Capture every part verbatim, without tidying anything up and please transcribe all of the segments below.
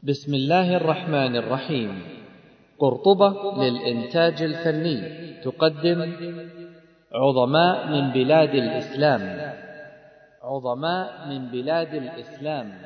بسم الله الرحمن الرحيم. قرطبة للإنتاج الفني تقدم عظماء من بلاد الإسلام. عظماء من بلاد الإسلام.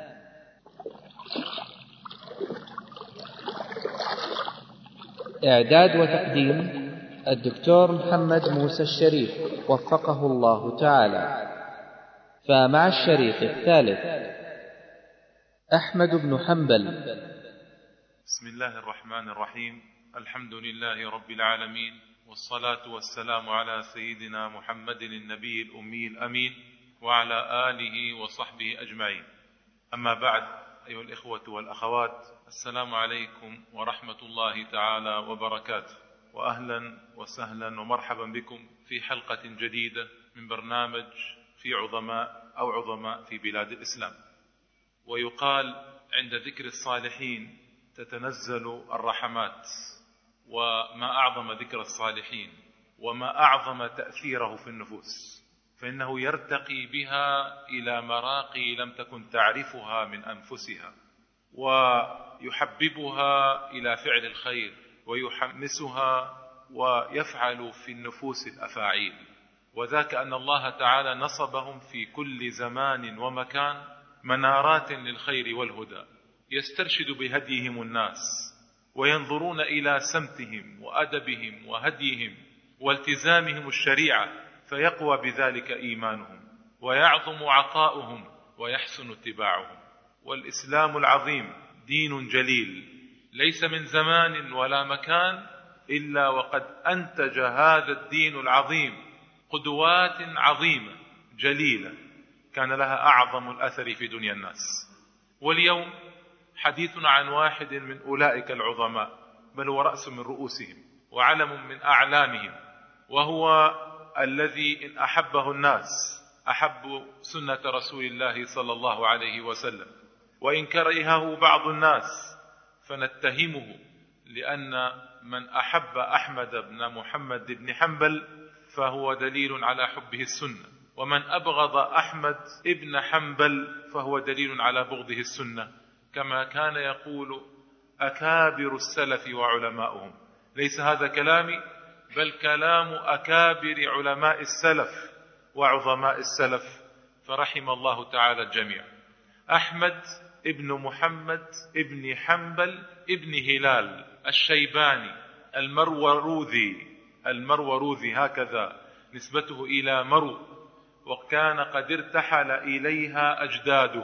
إعداد وتقديم الدكتور محمد موسى الشريف وفقه الله تعالى. فمع الشريط الثالث أحمد بن حنبل. بسم الله الرحمن الرحيم. الحمد لله رب العالمين، والصلاة والسلام على سيدنا محمد النبي الأمي الأمين وعلى آله وصحبه أجمعين. أما بعد، أيها الإخوة والأخوات، السلام عليكم ورحمة الله تعالى وبركاته، وأهلا وسهلا ومرحبا بكم في حلقة جديدة من برنامج في عظماء أو عظماء في بلاد الإسلام. ويقال عند ذكر الصالحين تتنزل الرحمات، وما أعظم ذكر الصالحين وما أعظم تأثيره في النفوس، فإنه يرتقي بها إلى مراقي لم تكن تعرفها من أنفسها، ويحببها إلى فعل الخير، ويحمسها ويفعل في النفوس الأفاعيل. وذاك أن الله تعالى نصبهم في كل زمان ومكان منارات للخير والهدى، يسترشد بهديهم الناس، وينظرون إلى سمتهم وأدبهم وهديهم والتزامهم الشريعة، فيقوى بذلك إيمانهم، ويعظم عطاؤهم، ويحسن اتباعهم. والإسلام العظيم دين جليل، ليس من زمان ولا مكان إلا وقد أنتج هذا الدين العظيم قدوات عظيمة جليلة كان لها أعظم الأثر في دنيا الناس. واليوم حديثنا عن واحد من أولئك العظماء، بل هو رأس من رؤوسهم وعلم من أعلامهم، وهو الذي إن أحبه الناس أحبوا سنة رسول الله صلى الله عليه وسلم، وإن كرهه بعض الناس فنتهمه، لأن من أحب أحمد بن محمد بن حنبل فهو دليل على حبه السنة، ومن أبغض أحمد ابن حنبل فهو دليل على بغضه السنة، كما كان يقول أكابر السلف وعلماؤهم. ليس هذا كلامي، بل كلام أكابر علماء السلف وعظماء السلف، فرحم الله تعالى الجميع. أحمد ابن محمد ابن حنبل ابن هلال الشيباني المروروذي، المروروذي هكذا نسبته إلى مرو، وكان قد ارتحل إليها أجداده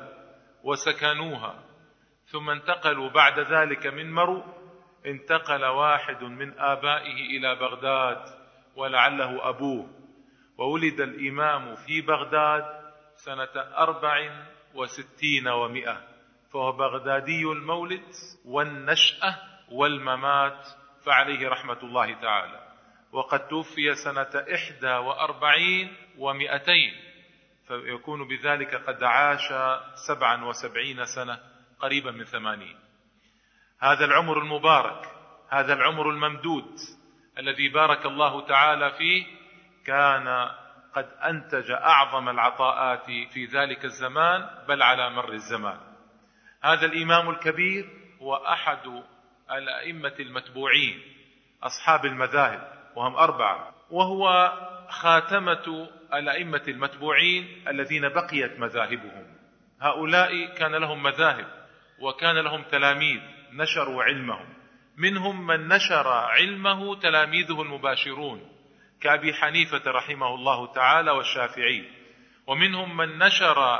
وسكنوها، ثم انتقلوا بعد ذلك من مرو، انتقل واحد من آبائه إلى بغداد ولعله أبوه، وولد الإمام في بغداد سنة أربع وستين ومئة، فهو بغدادي المولد والنشأة والممات، فعليه رحمة الله تعالى. وقد توفي سنة إحدى وأربعين ومئتين، فيكون بذلك قد عاش سبعا وسبعين سنة، قريبا من ثمانين. هذا العمر المبارك، هذا العمر الممدود الذي بارك الله تعالى فيه، كان قد أنتج أعظم العطاءات في ذلك الزمان، بل على مر الزمان. هذا الإمام الكبير هو أحد الأئمة المتبوعين أصحاب المذاهب، وهم أربعة، وهو خاتمة الأئمة المتبوعين الذين بقيت مذاهبهم. هؤلاء كان لهم مذاهب وكان لهم تلاميذ نشروا علمهم، منهم من نشر علمه تلاميذه المباشرون كأبي حنيفة رحمه الله تعالى والشافعي، ومنهم من نشر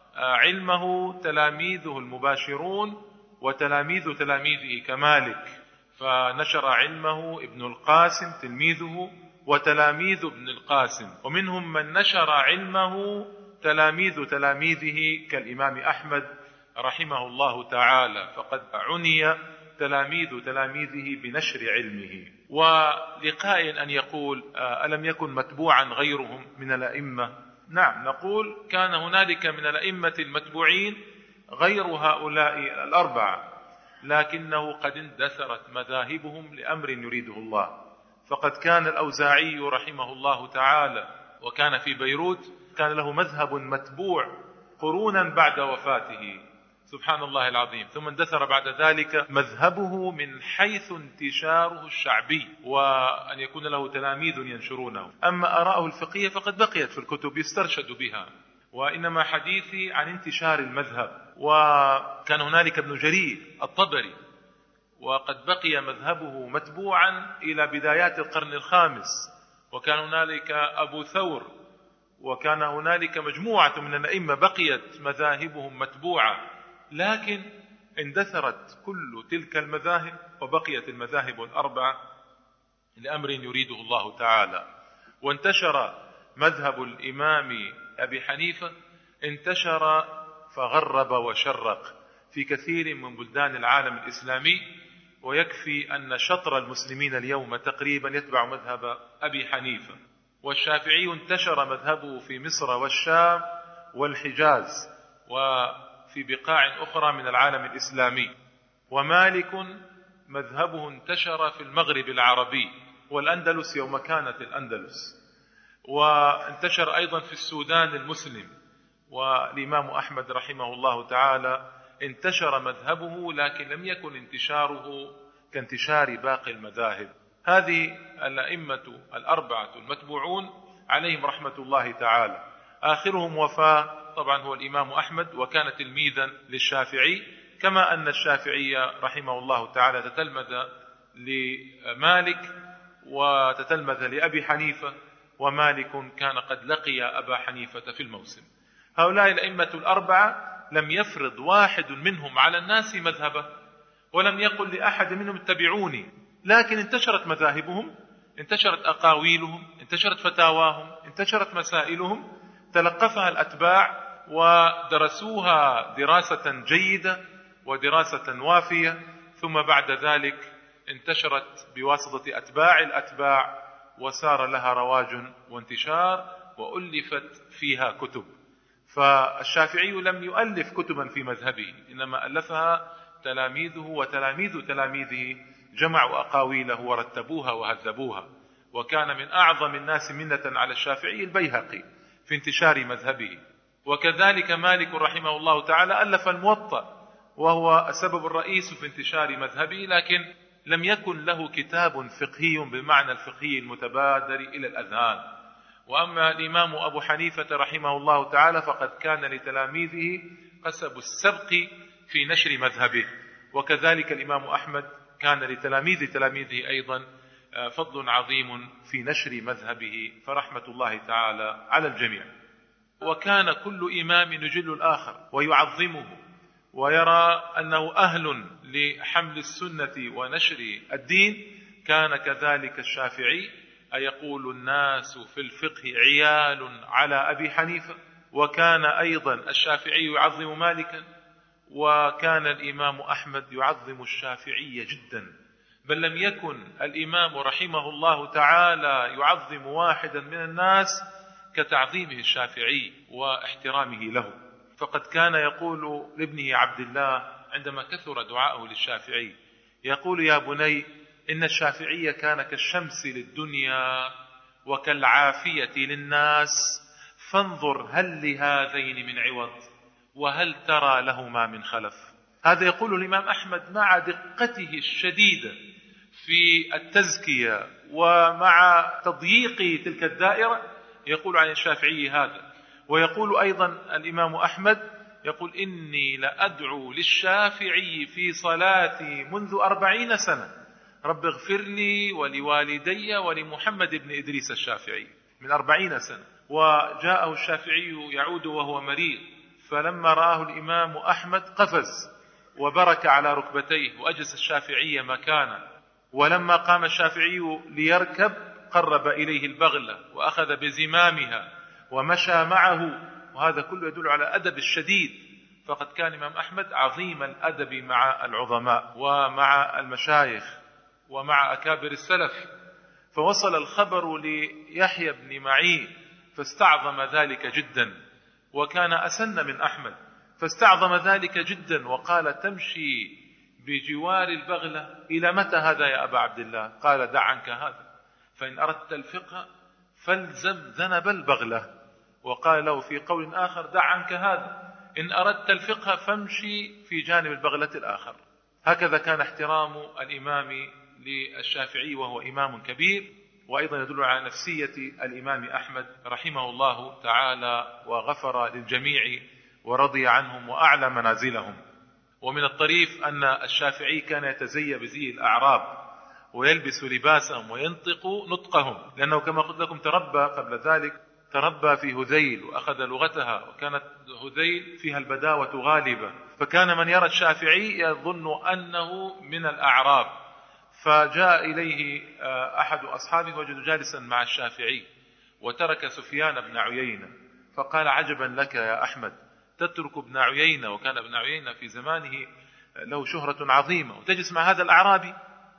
علمه تلاميذه المباشرون وتلاميذ تلاميذه كمالك، فنشر علمه ابن القاسم تلميذه وتلاميذ ابن القاسم، ومنهم من نشر علمه تلاميذ تلاميذه كالإمام أحمد رحمه الله تعالى، فقد عني تلاميذ تلاميذه بنشر علمه. ولقائل أن يقول ألم يكن متبوعا غيرهم من الأئمة؟ نعم، نقول كان هنالك من الأئمة المتبوعين غير هؤلاء الأربعة، لكنه قد اندثرت مذاهبهم لأمر يريده الله. فقد كان الأوزاعي رحمه الله تعالى وكان في بيروت، كان له مذهب متبوع قرونا بعد وفاته، سبحان الله العظيم. ثم اندثر بعد ذلك مذهبه من حيث انتشاره الشعبي، وأن يكون له تلاميذ ينشرونه. أما آراءه الفقهية فقد بقيت في الكتب يسترشد بها، وإنما حديثي عن انتشار المذهب. وكان هنالك ابن جرير الطبري، وقد بقي مذهبه متبوعا إلى بدايات القرن الخامس، وكان هنالك أبو ثور، وكان هنالك مجموعة من الأئمة بقيت مذاهبهم متبوعة، لكن اندثرت كل تلك المذاهب وبقيت المذاهب الأربعة لأمر يريده الله تعالى. وانتشر مذهب الإمام أبي حنيفة، انتشر فغرب وشرق في كثير من بلدان العالم الإسلامي، ويكفي أن شطر المسلمين اليوم تقريبا يتبع مذهب أبي حنيفة. والشافعي انتشر مذهبه في مصر والشام والحجاز وفي بقاع أخرى من العالم الإسلامي. ومالك مذهبه انتشر في المغرب العربي والأندلس يوم كانت الأندلس، وانتشر أيضا في السودان المسلم. والإمام أحمد رحمه الله تعالى انتشر مذهبه، لكن لم يكن انتشاره كانتشار باقي المذاهب. هذه الأئمة الأربعة المتبوعون عليهم رحمة الله تعالى. آخرهم وفاة طبعا هو الإمام أحمد، وكان تلميذا للشافعي، كما أن الشافعي رحمه الله تعالى تتلمذ لمالك وتتلمذ لأبي حنيفة، ومالك كان قد لقي أبا حنيفة في الموسم. هؤلاء الأئمة الأربعة لم يفرض واحد منهم على الناس مذهبه، ولم يقل لأحد منهم اتبعوني، لكن انتشرت مذاهبهم، انتشرت أقاويلهم، انتشرت فتاواهم، انتشرت مسائلهم، تلقفها الأتباع ودرسوها دراسة جيدة ودراسة وافية، ثم بعد ذلك انتشرت بواسطة أتباع الأتباع، وسار لها رواج وانتشار، وألفت فيها كتب. فالشافعي لم يؤلف كتبا في مذهبه، إنما ألفها تلاميذه وتلاميذ تلاميذه، جمعوا أقاويله ورتبوها وهذبوها. وكان من أعظم الناس منة على الشافعي البيهقي في انتشار مذهبه. وكذلك مالك رحمه الله تعالى ألف الموطأ، وهو السبب الرئيس في انتشار مذهبه، لكن لم يكن له كتاب فقهي بمعنى الفقهي المتبادر إلى الأذهان. وأما الإمام أبو حنيفة رحمه الله تعالى فقد كان لتلاميذه قسب السبق في نشر مذهبه، وكذلك الإمام أحمد كان لتلاميذ تلاميذه أيضا فضل عظيم في نشر مذهبه، فرحمة الله تعالى على الجميع. وكان كل إمام يجل الآخر ويعظمه ويرى أنه أهل لحمل السنة ونشر الدين. كان كذلك الشافعي، أيقول الناس في الفقه عيال على أبي حنيفة. وكان أيضا الشافعي يعظم مالكا، وكان الإمام أحمد يعظم الشافعي جدا، بل لم يكن الإمام رحمه الله تعالى يعظم واحدا من الناس كتعظيمه الشافعي واحترامه له. فقد كان يقول لابنه عبد الله عندما كثر دعاءه للشافعي، يقول: يا بني، إن الشافعي كان كالشمس للدنيا وكالعافية للناس، فانظر هل لهذين من عوض، وهل ترى لهما من خلف. هذا يقول الإمام أحمد مع دقته الشديدة في التزكية ومع تضييق تلك الدائرة، يقول عن الشافعي هذا. ويقول أيضا الإمام أحمد، يقول: إني لأدعو للشافعي في صلاتي منذ أربعين سنة، رب اغفر لي ولوالدي ولمحمد بن إدريس الشافعي، من أربعين سنة. وجاءه الشافعي يعود وهو مريض، فلما رآه الإمام أحمد قفز وبرك على ركبتيه وأجلس الشافعي مكانه. ولما قام الشافعي ليركب قرب إليه البغلة وأخذ بزمامها ومشى معه، وهذا كله يدل على أدب الشديد. فقد كان الإمام أحمد عظيم الأدب مع العظماء ومع المشايخ ومع أكابر السلف. فوصل الخبر ليحيى بن معين فاستعظم ذلك جدا، وكان أسن من أحمد فاستعظم ذلك جدا، وقال: تمشي بجوار البغلة إلى متى هذا يا أبا عبد الله؟ قال: دع عنك هذا، فإن أردت الفقه فالزم ذنب البغلة. وقال له في قول آخر: دع عنك هذا، إن أردت الفقه فامشي في جانب البغلة الآخر. هكذا كان احترام الإمام للشافعي، وهو إمام كبير، وأيضا يدل على نفسية الإمام أحمد رحمه الله تعالى، وغفر للجميع ورضي عنهم وأعلى منازلهم. ومن الطريف أن الشافعي كان يتزي بزي الأعراب ويلبس لباسهم وينطق نطقهم، لأنه كما قلت لكم تربى قبل ذلك، تربى في هذيل وأخذ لغتها، وكانت هذيل فيها البداوة غالبة، فكان من يرى الشافعي يظن أنه من الأعراب. فجاء إليه أحد أصحابه وجد جالسا مع الشافعي وترك سفيان بن عيينة، فقال: عجبا لك يا أحمد، تترك ابن عيينة، وكان ابن عيينة في زمانه له شهرة عظيمة، وتجلس مع هذا الأعرابي.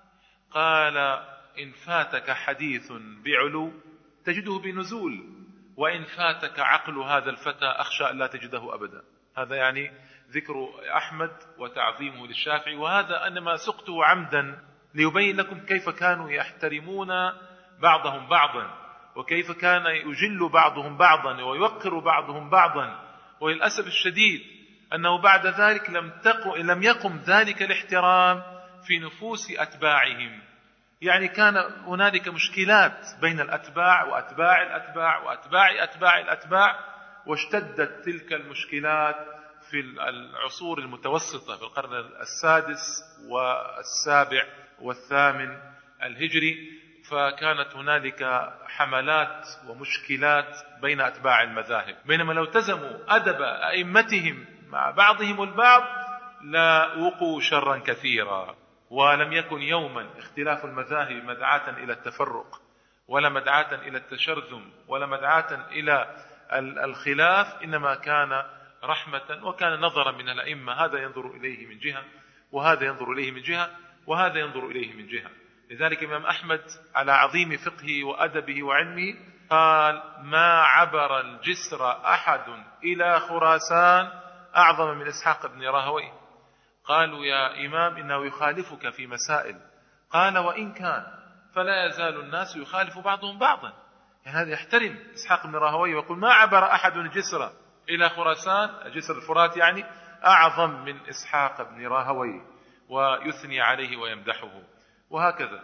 قال: إن فاتك حديث بعلو تجده بنزول، وإن فاتك عقل هذا الفتى أخشى أن لا تجده أبدا. هذا يعني ذكر أحمد وتعظيمه للشافعي، وهذا أنما سقته عمدا ليبين لكم كيف كانوا يحترمون بعضهم بعضا، وكيف كان يجل بعضهم بعضا ويوقر بعضهم بعضا. وللأسف الشديد أنه بعد ذلك لم تقم لم يقم ذلك الاحترام في نفوس أتباعهم. يعني كان هنالك مشكلات بين الأتباع وأتباع الأتباع وأتباع أتباع الأتباع، واشتدت تلك المشكلات في العصور المتوسطة في القرن السادس والسابع والثامن الهجري، فكانت هنالك حملات ومشكلات بين أتباع المذاهب. بينما لو التزموا أدب أئمتهم مع بعضهم البعض لا وقوا شرا كثيرا. ولم يكن يوما اختلاف المذاهب مدعاة إلى التفرق، ولا مدعاة إلى التشرذم، ولا مدعاة إلى الخلاف، إنما كان رحمة، وكان نظرا من الأئمة، هذا ينظر إليه من جهة، وهذا ينظر إليه من جهة، وهذا ينظر إليه من جهة. لذلك الإمام أحمد على عظيم فقهه وأدبه وعلمه قال: ما عبر الجسر أحد إلى خراسان أعظم من إسحاق بن راهويه. قالوا: يا إمام إنه يخالفك في مسائل. قال: وإن كان فلا يزال الناس يخالف بعضهم بعضا. يعني هذا يحترم إسحاق بن راهويه ويقول: ما عبر أحد الجسر إلى خراسان، جسر الفرات يعني، أعظم من إسحاق بن راهويه، ويثني عليه ويمدحه. وهكذا.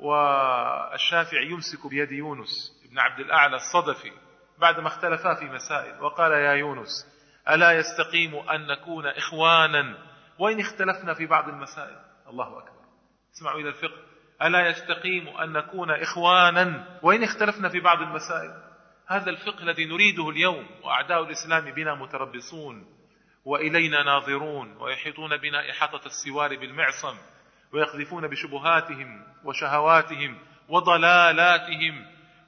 والشافعي يمسك بيد يونس بن عبد الأعلى الصدفي بعدما اختلفا في مسائل، وقال: يا يونس، ألا يستقيم أن نكون إخوانا وإن اختلفنا في بعض المسائل؟ الله أكبر، اسمعوا إلى الفقه. ألا يستقيم أن نكون إخوانا وإن اختلفنا في بعض المسائل؟ هذا الفقه الذي نريده اليوم، وأعداء الإسلام بنا متربصون وإلينا ناظرون، ويحيطون بنا إحاطة السوار بالمعصم، ويقذفون بشبهاتهم وشهواتهم وضلالاتهم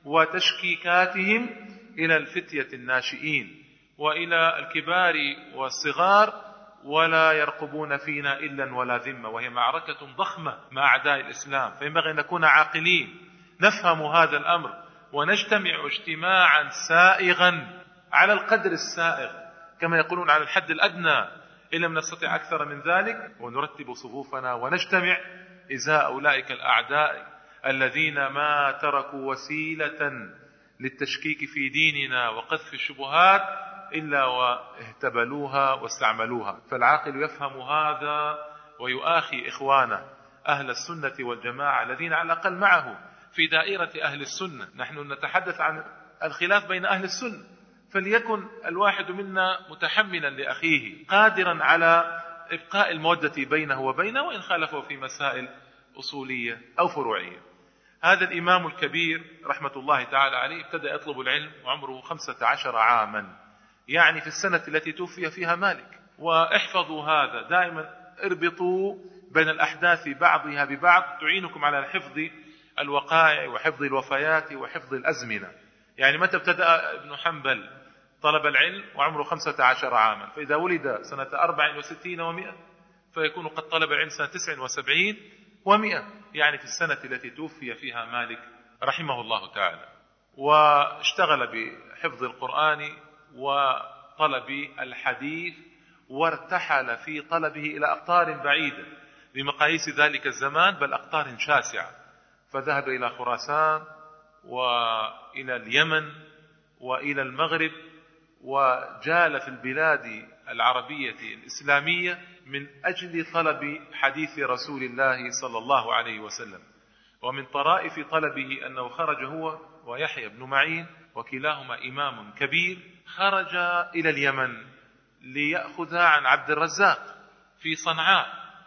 وتشكيكاتهم إلى الفتية الناشئين وإلى الكبار والصغار، ولا يرقبون فينا إلا ولا ذمة، وهي معركة ضخمة مع أعداء الإسلام. فينبغي أن نكون عاقلين نفهم هذا الأمر، ونجتمع اجتماعا سائغا على القدر السائغ، كما يقولون على الحد الأدنى، إن لم نستطع أكثر من ذلك، ونرتب صفوفنا ونجتمع إزاء أولئك الأعداء الذين ما تركوا وسيلة للتشكيك في ديننا وقذف الشبهات إلا واهتبلوها واستعملوها. فالعاقل يفهم هذا ويؤاخي إخوانه أهل السنة والجماعة الذين على الأقل معه في دائرة أهل السنة. نحن نتحدث عن الخلاف بين أهل السنة، فليكن الواحد منا متحملا لأخيه قادرا على إبقاء المودة بينه وبينه، وإن خالفه في مسائل أصولية أو فروعية. هذا الإمام الكبير رحمة الله تعالى عليه ابتدأ يطلب العلم وعمره خمسة عشر عاما، يعني في السنة التي توفي فيها مالك. واحفظوا هذا دائما، اربطوا بين الأحداث بعضها ببعض، تعينكم على حفظ الوقائع وحفظ الوفيات وحفظ الأزمنة. يعني متى ابتدأ ابن حنبل طلب العلم وعمره خمسة عشر عاما؟ فإذا ولد سنة أربع وستين ومئة فيكون قد طلب العلم سنة تسع وسبعين ومئة، يعني في السنة التي توفي فيها مالك رحمه الله تعالى. واشتغل بحفظ القرآن وطلب الحديث، وارتحل في طلبه إلى أقطار بعيدة بمقاييس ذلك الزمان، بل أقطار شاسعة. فذهب إلى خراسان وإلى اليمن وإلى المغرب وجال في البلاد العربية الإسلامية من أجل طلب حديث رسول الله صلى الله عليه وسلم. ومن طرائف طلبه أنه خرج هو ويحيى بن معين، وكلاهما إمام كبير، خرج إلى اليمن ليأخذ عن عبد الرزاق في صنعاء.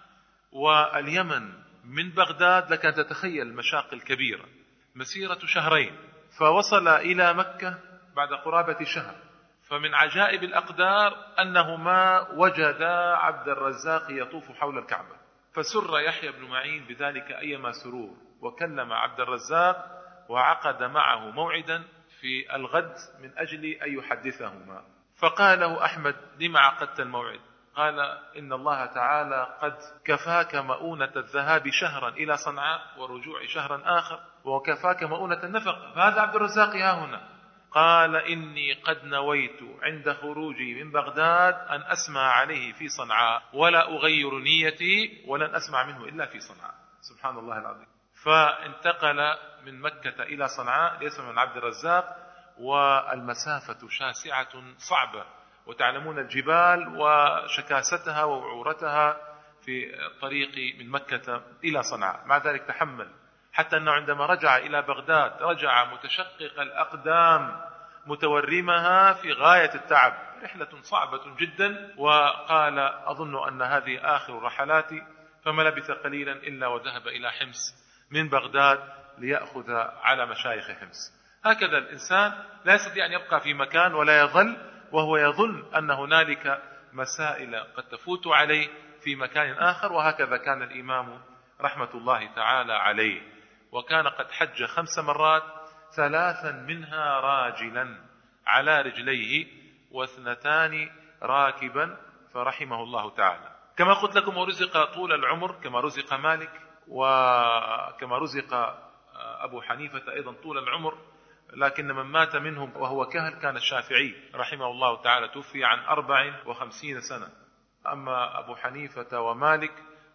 واليمن من بغداد لك أن تتخيل المشاق الكبيرة، مسيرة شهرين، فوصل إلى مكة بعد قرابة شهر. فمن عجائب الأقدار أنهما وجدا عبد الرزاق يطوف حول الكعبة، فسر يحيى بن معين بذلك أيما سرور، وكلم عبد الرزاق وعقد معه موعدا في الغد من أجل أن يحدثهما. فقال له أحمد: لما عقدت الموعد؟ قال: إن الله تعالى قد كفاك مؤونة الذهاب شهرا إلى صنعاء ورجوع شهرا آخر، وكفاك مؤونة النفق، فهذا عبد الرزاق ها هنا. قال: إني قد نويت عند خروجي من بغداد أن أسمع عليه في صنعاء، ولا أغير نيتي، ولن أسمع منه إلا في صنعاء. سبحان الله العظيم. فانتقل من مكة إلى صنعاء ليسمع من عبد الرزاق، والمسافة شاسعة صعبة، وتعلمون الجبال وشكاستها ووعورتها في الطريق من مكة إلى صنعاء. مع ذلك تحمل، حتى أنه عندما رجع إلى بغداد رجع متشقق الأقدام متورمها في غاية التعب، رحلة صعبة جدا. وقال: أظن أن هذه آخر رحلاتي. فما لبث قليلا إلا وذهب إلى حمص من بغداد ليأخذ على مشايخ حمص. هكذا الإنسان لا يستطيع أن يبقى في مكان ولا يظل وهو يظن أن هنالك مسائل قد تفوت عليه في مكان آخر. وهكذا كان الإمام رحمة الله تعالى عليه، وكان قد حج خمس مرات، ثلاثا منها راجلا على رجليه، واثنتان راكبا، فرحمه الله تعالى. كما قلت لكم، ورزق طول العمر كما رزق مالك، وكما رزق أبو حنيفة أيضا طول العمر، لكن من مات منهم وهو كهل كان الشافعي رحمه الله تعالى، توفي عن أربع وخمسين سنة. أما أبو حنيفة ومالك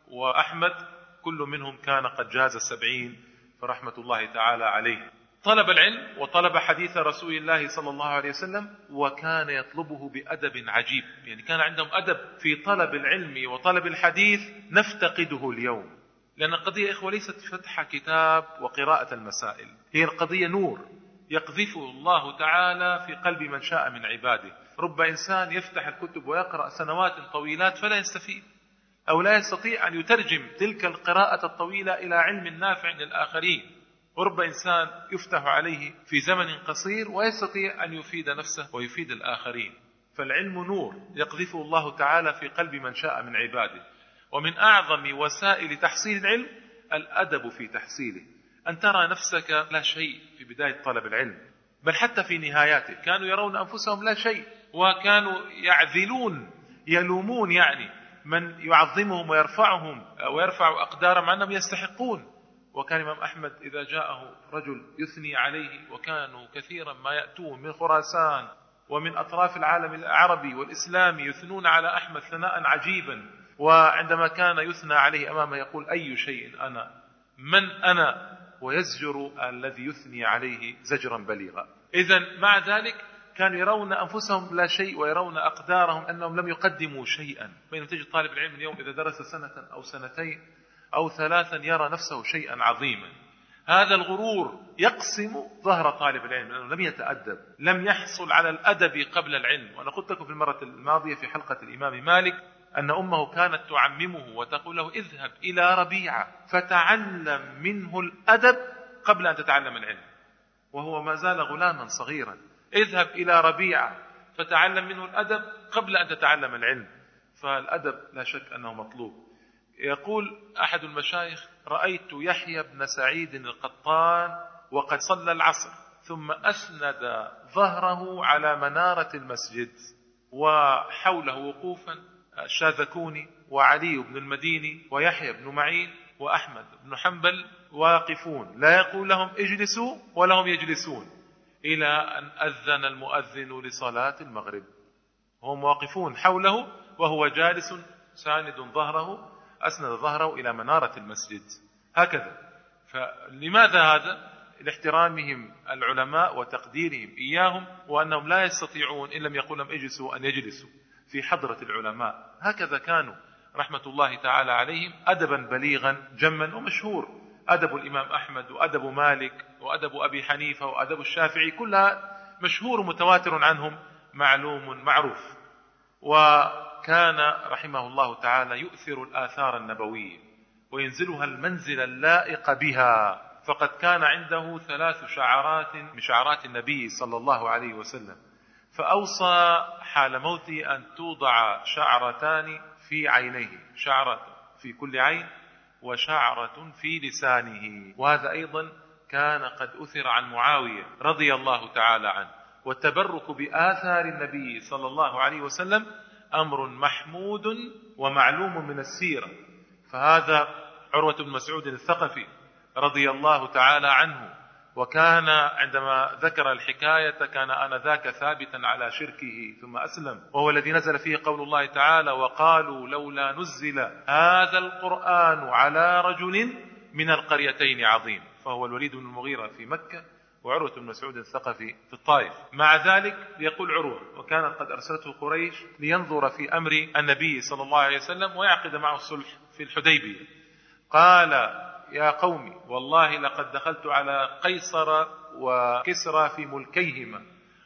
وأحمد كل منهم كان قد جاز السبعين، فرحمة الله تعالى عليه. طلب العلم وطلب حديث رسول الله صلى الله عليه وسلم، وكان يطلبه بأدب عجيب. يعني كان عندهم أدب في طلب العلم وطلب الحديث نفتقده اليوم، لأن القضية إخوة ليست فتح كتاب وقراءة المسائل، هي القضية نور يقذفه الله تعالى في قلب من شاء من عباده. رب إنسان يفتح الكتب ويقرأ سنوات طويلات فلا يستفيد، أو لا يستطيع أن يترجم تلك القراءة الطويلة إلى علم نافع للآخرين. ورب إنسان يفتح عليه في زمن قصير ويستطيع أن يفيد نفسه ويفيد الآخرين. فالعلم نور يقذفه الله تعالى في قلب من شاء من عباده. ومن أعظم وسائل تحصيل العلم الأدب في تحصيله، أن ترى نفسك لا شيء في بداية طلب العلم، بل حتى في نهاياته. كانوا يرون أنفسهم لا شيء، وكانوا يعذلون يلومون يعني من يعظمهم ويرفعهم ويرفع أقدارهم عنهم يستحقون. وكان الإمام أحمد إذا جاءه رجل يثني عليه، وكانوا كثيرا ما يأتون من خراسان ومن أطراف العالم العربي والإسلامي يثنون على أحمد ثناء عجيبا، وعندما كان يثنى عليه أمامه يقول: أي شيء أنا، من أنا، ويزجر الذي يثني عليه زجرا بليغا. إذن مع ذلك كانوا يرون أنفسهم لا شيء، ويرون أقدارهم أنهم لم يقدموا شيئا. بينما تجد طالب العلم اليوم إذا درس سنة أو سنتين أو ثلاثا يرى نفسه شيئا عظيما. هذا الغرور يقسم ظهر طالب العلم، لأنه لم يتأدب، لم يحصل على الأدب قبل العلم. وأنا قلت لكم في المرة الماضية في حلقة الإمام مالك أن أمه كانت تعممه وتقول له: اذهب إلى ربيعة فتعلم منه الأدب قبل أن تتعلم العلم، وهو ما زال غلاما صغيرا. اذهب إلى ربيعة فتعلم منه الأدب قبل أن تتعلم العلم. فالأدب لا شك أنه مطلوب. يقول أحد المشايخ: رأيت يحيى بن سعيد القطان وقد صلى العصر ثم أسند ظهره على منارة المسجد، وحوله وقوفا الشاذكوني وعلي بن المديني ويحيى بن معين وأحمد بن حنبل واقفون، لا يقول لهم اجلسوا ولا هم يجلسون، إلى أن أذن المؤذن لصلاة المغرب. هم واقفون حوله وهو جالس ساند ظهره، أسند ظهره إلى منارة المسجد. هكذا. فلماذا هذا؟ لاحترامهم العلماء وتقديرهم إياهم، وأنهم لا يستطيعون إن لم يقول لهم اجلسوا أن يجلسوا في حضرة العلماء. هكذا كانوا رحمة الله تعالى عليهم، أدبا بليغا جما ومشهور. أدب الإمام أحمد وأدب مالك وأدب أبي حنيفة وأدب الشافعي كلها مشهور متواتر عنهم، معلوم معروف. وكان رحمه الله تعالى يؤثر الآثار النبوية وينزلها المنزل اللائق بها، فقد كان عنده ثلاث شعرات من شعرات النبي صلى الله عليه وسلم، فأوصى حال موته أن توضع شعرتان في عينيه، شعرة في كل عين وشعرة في لسانه. وهذا أيضا كان قد أثر عن معاوية رضي الله تعالى عنه. والتبرك بآثار النبي صلى الله عليه وسلم أمر محمود ومعلوم من السيرة. فهذا عروة بن مسعود الثقفي رضي الله تعالى عنه، وكان عندما ذكر الحكاية كان آنذاك ثابتا على شركه ثم أسلم، وهو الذي نزل فيه قول الله تعالى: وقالوا لولا نزل هذا القرآن على رجل من القريتين عظيم. فهو الوليد بن المغيرة في مكة، وعروة بن مسعود الثقفي في الطائف. مع ذلك يقول عروة: وكانت قد أرسلته قريش لينظر في أمر النبي صلى الله عليه وسلم ويعقد معه الصلح في الحديبية. قال: يا قومي والله لقد دخلت على قيصر وكسرى في ملكيهما،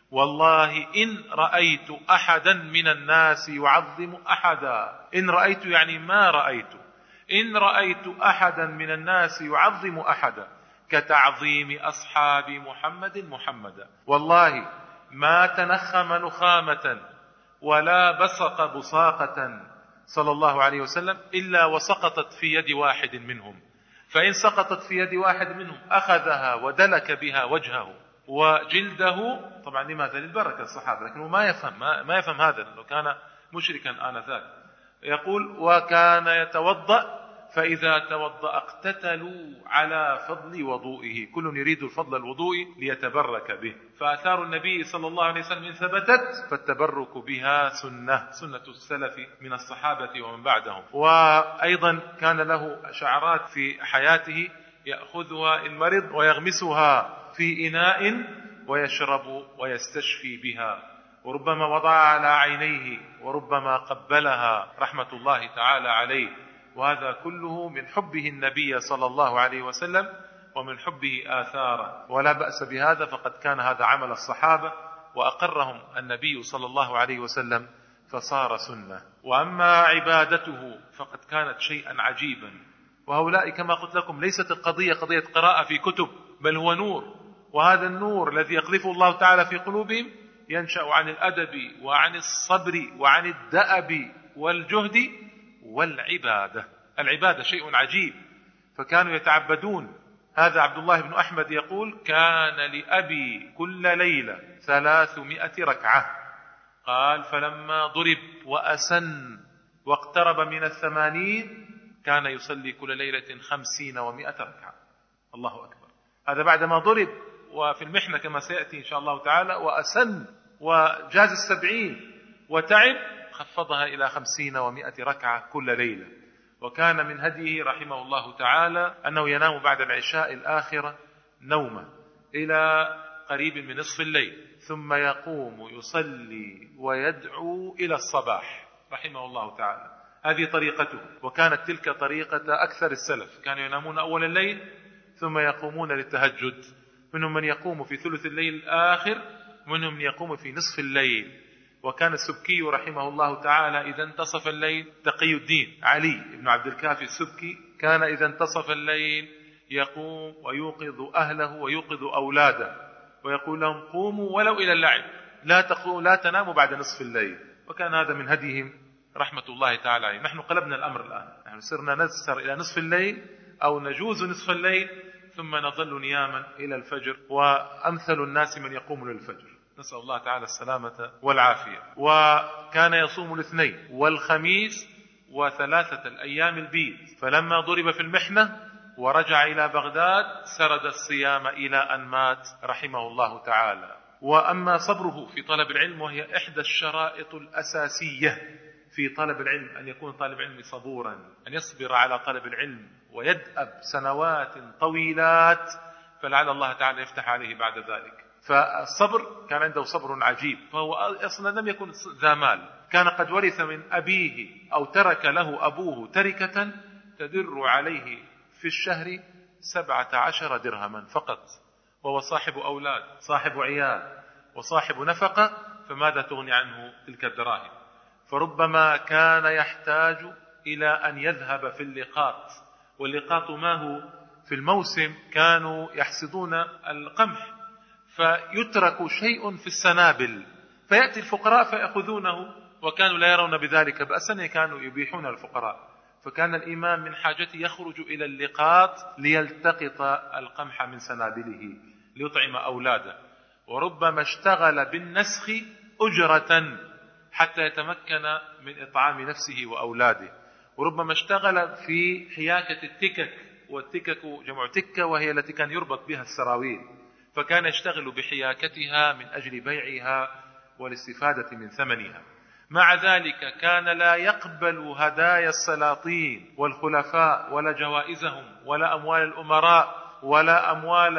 والله إن رأيت أحدا من الناس يعظم أحدا. إن رأيت يعني ما رأيت، إن رأيت أحدا من الناس يعظم أحدا كتعظيم أصحاب محمد محمدا، والله ما تنخم نخامة ولا بصق بصاقة صلى الله عليه وسلم إلا وسقطت في يد واحد منهم، فإن سقطت في يد واحد منهم أخذها ودلك بها وجهه وجلده. طبعا لماذا؟ للبركة الصحابة، لكنه ما يفهم ما, ما يفهم هذا، لأنه كان مشركا آنذاك. يقول: وكان يتوضأ فإذا توضأ اقتتلوا على فضل وضوئه، كل يريد الفضل الوضوئي ليتبرك به. فآثار النبي صلى الله عليه وسلم إن ثبتت فالتبرك بها سنة سنة السلف من الصحابة ومن بعدهم. وأيضا كان له شعرات في حياته يأخذها المرض ويغمسها في إناء ويشرب ويستشفي بها، وربما وضع على عينيه وربما قبلها رحمة الله تعالى عليه. وهذا كله من حبه النبي صلى الله عليه وسلم ومن حبه آثاره، ولا بأس بهذا، فقد كان هذا عمل الصحابة وأقرهم النبي صلى الله عليه وسلم فصار سنة. وأما عبادته فقد كانت شيئا عجيبا. وهؤلاء كما قلت لكم ليست القضية قضية قراءة في كتب، بل هو نور، وهذا النور الذي يقذفه الله تعالى في قلوبهم ينشأ عن الأدب وعن الصبر وعن الدأب والجهد والعبادة. العبادة شيء عجيب، فكانوا يتعبدون. هذا عبد الله بن أحمد يقول: كان لأبي كل ليلة ثلاثمائة ركعة. قال: فلما ضرب وأسن واقترب من الثمانين كان يصلي كل ليلة خمسين ومائة ركعة. الله أكبر. هذا بعدما ضرب وفي المحنة كما سيأتي إن شاء الله تعالى، وأسن وجاز السبعين وتعب، خفضها إلى خمسين ومائة ركعة كل ليلة. وكان من هديه رحمه الله تعالى أنه ينام بعد العشاء الآخرة نومة إلى قريب من نصف الليل، ثم يقوم يصلي ويدعو إلى الصباح رحمه الله تعالى. هذه طريقته، وكانت تلك طريقة أكثر السلف، كانوا ينامون أول الليل ثم يقومون للتهجد. منهم من يقوم في ثلث الليل الآخر، منهم من يقوم في نصف الليل. وكان السبكي رحمه الله تعالى إذا انتصف الليل، تقي الدين علي بن عبد الكافي السبكي كان إذا انتصف الليل يقوم ويوقظ أهله ويوقظ أولاده ويقول لهم: قوموا ولو إلى اللعب، لا تقوموا لا تناموا بعد نصف الليل. وكان هذا من هديهم رحمة الله تعالى عليه. نحن قلبنا الأمر الآن، نحن صرنا نسهر إلى نصف الليل أو نجوز نصف الليل ثم نظل نياما إلى الفجر، وأمثل الناس من يقوم للفجر، نسأل الله تعالى السلامة والعافية. وكان يصوم الاثنين والخميس وثلاثة الأيام البيض، فلما ضرب في المحنة ورجع إلى بغداد سرد الصيام إلى أن مات رحمه الله تعالى. وأما صبره في طلب العلم، وهي إحدى الشرائط الأساسية في طلب العلم، أن يكون طالب علم صبورا، أن يصبر على طلب العلم ويدأب سنوات طويلات، فلعل الله تعالى يفتح عليه بعد ذلك. فالصبر كان عنده صبر عجيب، فهو أصلا لم يكن ذا مال، كان قد ورث من أبيه أو ترك له أبوه تركة تدر عليه في الشهر سبعة عشر درهما فقط، وهو صاحب أولاد صاحب عيال وصاحب نفقة، فماذا تغني عنه تلك الدراهم؟ فربما كان يحتاج إلى أن يذهب في اللقاط، واللقاط ما هو؟ في الموسم كانوا يحصدون القمح فيترك شيء في السنابل فيأتي الفقراء فيأخذونه، وكانوا لا يرون بذلك بأسا، كانوا يبيحون الفقراء. فكان الإمام من حاجته يخرج إلى اللقاط ليلتقط القمح من سنابله ليطعم أولاده، وربما اشتغل بالنسخ أجرة حتى يتمكن من إطعام نفسه وأولاده، وربما اشتغل في حياكة التكك، والتكك جمع تكة وهي التي كان يربط بها السراويل، فكان يشتغل بحياكتها من أجل بيعها والاستفادة من ثمنها. مع ذلك كان لا يقبل هدايا السلاطين والخلفاء ولا جوائزهم ولا أموال الأمراء ولا أموال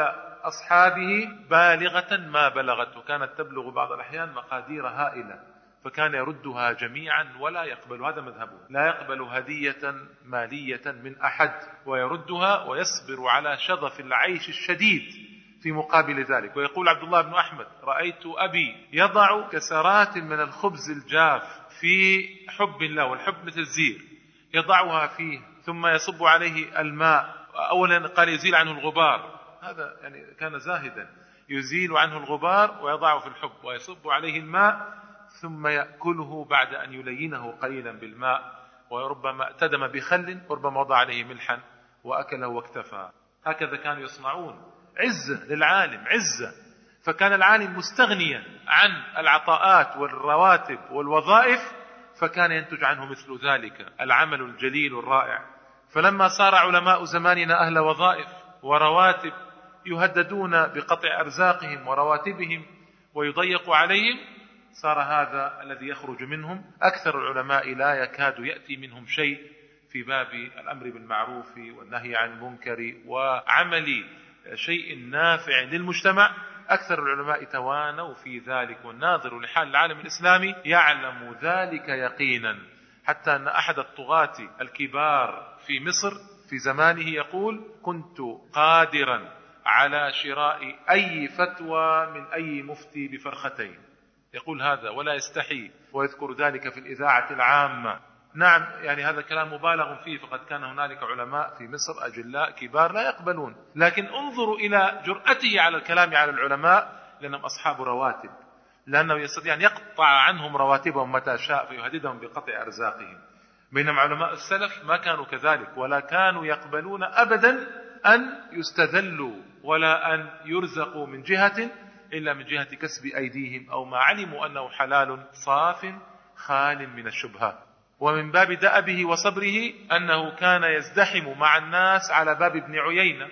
أصحابه بالغة ما بلغت، وكانت تبلغ بعض الأحيان مقادير هائلة، فكان يردها جميعا ولا يقبل، هذا مذهبه، لا يقبل هدية مالية من أحد ويردها، ويصبر على شظف العيش الشديد في مقابل ذلك. ويقول عبد الله بن أحمد: رأيت أبي يضع كسرات من الخبز الجاف في حب الله، والحب مثل الزير، يضعها فيه ثم يصب عليه الماء، أولا قال يزيل عنه الغبار، هذا يعني كان زاهدا، يزيل عنه الغبار ويضعه في الحب ويصب عليه الماء ثم يأكله بعد أن يلينه قليلا بالماء، وربما اعتدم بخل وربما وضع عليه ملحا وأكله واكتفى. هكذا كانوا يصنعون، عزة للعالم، عزة. فكان العالم مستغنيا عن العطاءات والرواتب والوظائف، فكان ينتج عنه مثل ذلك العمل الجليل الرائع. فلما صار علماء زماننا أهل وظائف ورواتب يهددون بقطع أرزاقهم ورواتبهم ويضيق عليهم، صار هذا الذي يخرج منهم. أكثر العلماء لا يكاد يأتي منهم شيء في باب الأمر بالمعروف والنهي عن المنكر وعمل شيء نافع للمجتمع. أكثر العلماء توانوا في ذلك، والناظر لحال العالم الإسلامي يعلم ذلك يقينا، حتى أن أحد الطغاة الكبار في مصر في زمانه يقول: كنت قادرا على شراء أي فتوى من أي مفتي بفرختين، يقول هذا ولا يستحي، ويذكر ذلك في الإذاعة العامة. نعم، يعني هذا كلام مبالغ فيه، فقد كان هنالك علماء في مصر أجلاء كبار لا يقبلون، لكن انظروا إلى جرأته على الكلام على العلماء، لأنهم أصحاب رواتب، لأنه يستطيع أن يقطع عنهم رواتبهم متى شاء فيهددهم بقطع أرزاقهم. بينما علماء السلف ما كانوا كذلك، ولا كانوا يقبلون أبدا أن يستذلوا ولا أن يرزقوا من جهة إلا من جهة كسب أيديهم، أو ما علموا أنه حلال صاف خال من الشبهات. ومن باب دأبه وصبره أنه كان يزدحم مع الناس على باب ابن عيينة،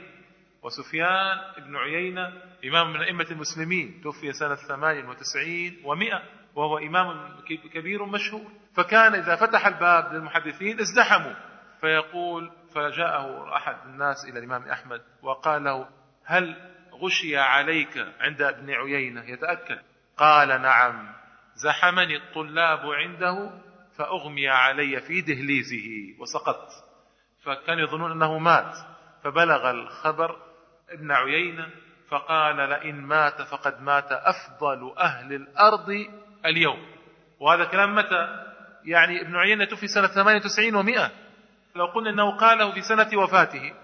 وسفيان ابن عيينة إمام من أئمة المسلمين، توفي سنة ثمان وتسعين ومئة، وهو إمام كبير مشهور. فكان إذا فتح الباب للمحدثين ازدحموا، فيقول: فجاءه أحد الناس إلى الإمام أحمد وقال له: هل غشي عليك عند ابن عيينة؟ يتأكد. قال: نعم، زحمني الطلاب عنده فأغمي علي في دهليزه وسقطت. فكان يظنون أنه مات، فبلغ الخبر ابن عيينة فقال: لئن مات فقد مات أفضل أهل الأرض اليوم. وهذا كلام متى؟ يعني ابن عيينة توفي سنة ثمان وتسعين ومئة، لو قلنا أنه قاله في سنة وفاته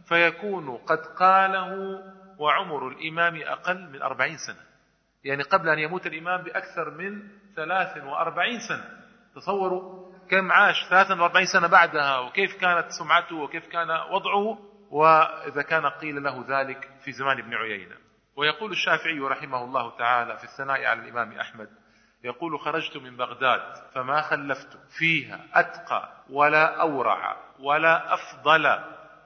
فيكون قد قاله وعمر الإمام أقل من أربعين سنة، يعني قبل أن يموت الإمام بأكثر من ثلاث وأربعين سنة. تصوروا كم عاش ثلاث وأربعين سنة بعدها، وكيف كانت سمعته وكيف كان وضعه، وإذا كان قيل له ذلك في زمان ابن عيينة. ويقول الشافعي رحمه الله تعالى في الثناء على الإمام أحمد، يقول: خرجت من بغداد فما خلفت فيها أتقى ولا أورع ولا أفضل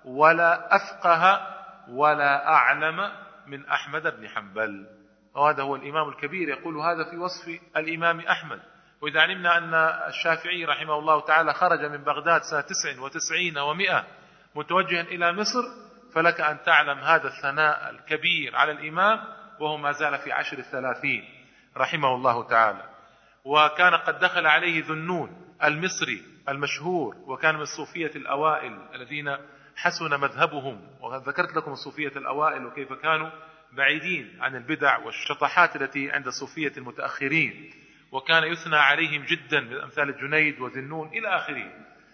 ولا أفقه ولا أعلم من أحمد بن حنبل. وهذا هو الإمام الكبير، يقول هذا في وصف الإمام أحمد. وإذا علمنا أن الشافعي رحمه الله تعالى خرج من بغداد سنة تسع وتسعين ومئة متوجها إلى مصر، فلك أن تعلم هذا الثناء الكبير على الإمام وهو ما زال في عشر الثلاثين رحمه الله تعالى. وكان قد دخل عليه ذنون المصري المشهور، وكان من الصوفية الأوائل الذين حسن مذهبهم، وذكرت لكم الصوفية الأوائل وكيف كانوا بعيدين عن البدع والشطحات التي عند الصوفية المتأخرين، وكان يثنى عليهم جدا من أمثال الجنيد وذنون إلى آخره.